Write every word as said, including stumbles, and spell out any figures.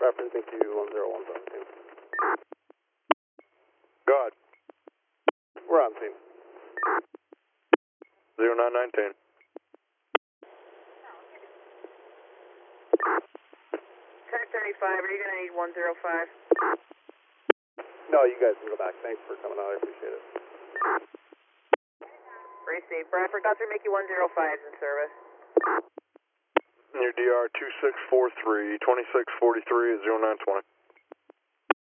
Bradford, thank you, one zero one seventeen. Go ahead. We're on scene. zero nine nineteen. ten thirty-five, are you going to need one zero five? No, you guys can go back. Thanks for coming out. I appreciate it. Receive. Bradford, got through Mickey one zero five in service. Your D R two six four three, twenty-six forty-three at zero nine twenty.